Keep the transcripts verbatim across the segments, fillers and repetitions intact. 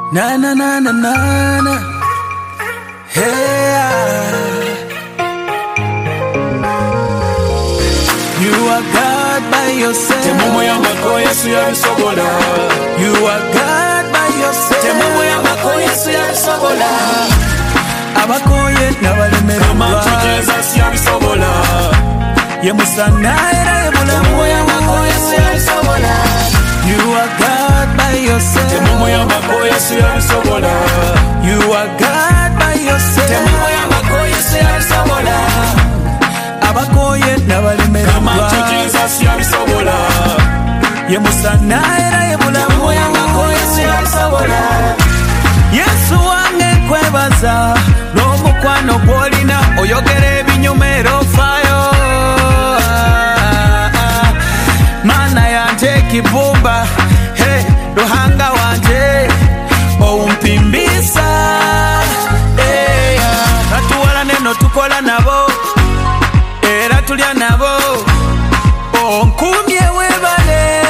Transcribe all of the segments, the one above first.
Na na na na na na. Hey, you are God by yourself. Temumu ya mako Yesu ya bisobola. You are God by yourself. Temumu ya mako Yesu ya bisobola. Abakoye n'abalemererwa. Come on to Jesus ya bisobola. Ye musana era ye mulamu. Temumu ya mako Yesu ya bisobola. You are God by yourself. Temumu ya mako Yesu ya bisobola. You are God by yourself. Temumu ya mako Yesu ya bisobola. Abakoye n'abalemererwa. Come on to Jesus ya bisobola. Ye musana era ye mulamu. Temumu ya mako Yesu ya bisobola. Yesu wange kwebaza n'omukwano gw'olina oyogera ebinyumero fayo mana yanje kivumba hey, ruhanga wanje owumpimbisa hey, katuwala neno tukola nabo era tulya nabo onkumye webale.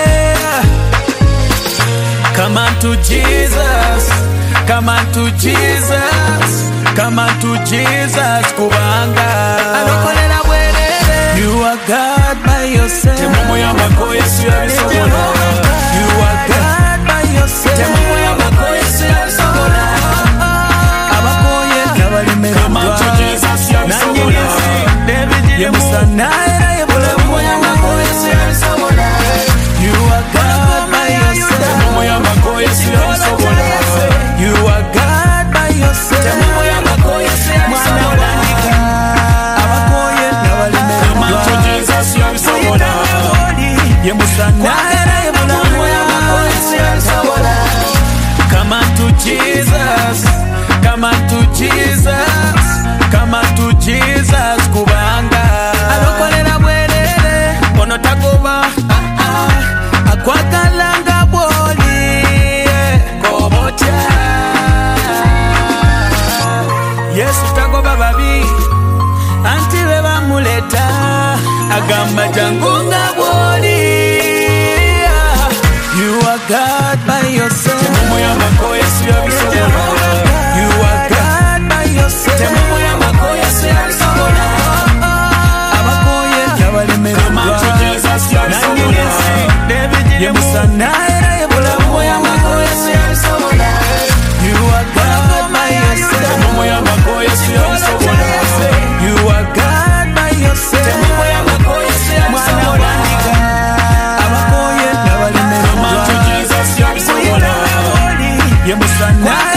Come on to Jesus, come on to Jesus, come on to Jesus, kubanga alokolela bwerere. You are God by yourself. Temumu ya mako Yesu ya bisobola. You are God by yourself. Temumu ya mako Yesu ya bisobola. Abakoye n'abalemererwa. Come on to Jesus ya bisobola. Ye musana era ye mulamu. Temumu ya mako Yesu ya bisobola. You are God by yourself. Temumu ya mako Yesu ya bisobola. You are God by yourself. Temumu ya mako Yesu ya bisobola. Abakoye n'abalemererwa. Come on to Jesus ya bisobola. Ye musana era ye mulamu. Temumu ya mako Yesu ya bisobola. Come on to Jesus, come on to Jesus, come on to Jesus, kubanga alokolera bwerere ono tagoba ah, ah, akwagalanga bwoli kobotya. Yesu tagoba babi anti be bamuleta agamba jangunga bwoli. You are God by yourself. Temumu ya mako Yesu ya bisobola. You are God by yourself. Temumu ya mako Yesu ya bisobola. Abakoye n'abalemererwa. Come on to Jesus ya bisobola. Ye musana era ye mulamu. Temumu ya mako Yesu ya bisobola. You are God by yourself. Temumu ya mako Yesu ya bisobola. You are God by yourself. Temumu ya mako Yesu ya bisobola. Abakoye n'abalemererwa. Come on to Jesus ya bisobola. Ye musana